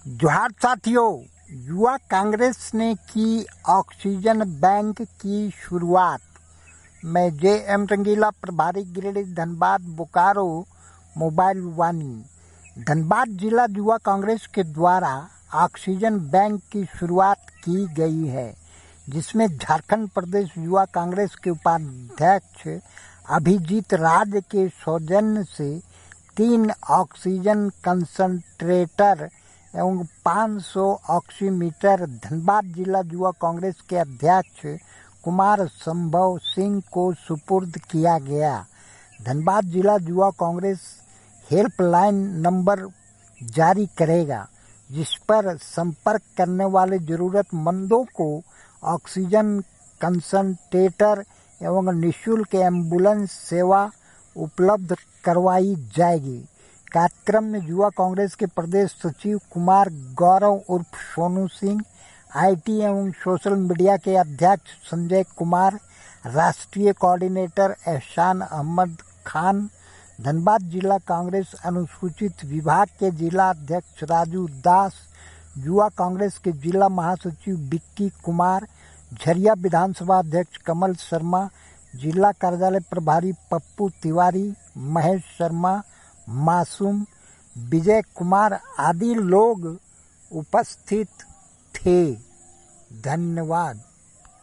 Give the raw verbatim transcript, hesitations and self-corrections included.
जोहार साथियों, युवा कांग्रेस ने की ऑक्सीजन बैंक की शुरुआत। मैं जे एम रंगीला, प्रभारी गिरिडीह धनबाद बोकारो मोबाइल वानी। धनबाद जिला युवा कांग्रेस के द्वारा ऑक्सीजन बैंक की शुरुआत की गई है, जिसमें झारखंड प्रदेश युवा कांग्रेस के उपाध्यक्ष अभिजीत राज के सौजन्य से तीन ऑक्सीजन कंसंट्रेटर एवं पाँच सौ ऑक्सीमीटर धनबाद जिला युवा कांग्रेस के अध्यक्ष कुमार संभव सिंह को सुपुर्द किया गया। धनबाद जिला युवा कांग्रेस हेल्पलाइन नंबर जारी करेगा, जिस पर संपर्क करने वाले जरूरतमंदों को ऑक्सीजन कंसंट्रेटर एवं निःशुल्क एम्बुलेंस सेवा उपलब्ध करवाई जाएगी। कार्यक्रम में युवा कांग्रेस के प्रदेश सचिव कुमार गौरव उर्फ सोनू सिंह, आईटी एवं सोशल मीडिया के अध्यक्ष संजय कुमार, राष्ट्रीय कोऑर्डिनेटर एहसान अहमद खान, धनबाद जिला कांग्रेस अनुसूचित विभाग के जिला अध्यक्ष राजू दास, युवा कांग्रेस के जिला महासचिव विक्की कुमार, झरिया विधानसभा अध्यक्ष कमल शर्मा, जिला कार्यालय प्रभारी पप्पू तिवारी, महेश शर्मा, मासूम, विजय कुमार आदि लोग उपस्थित थे। धन्यवाद।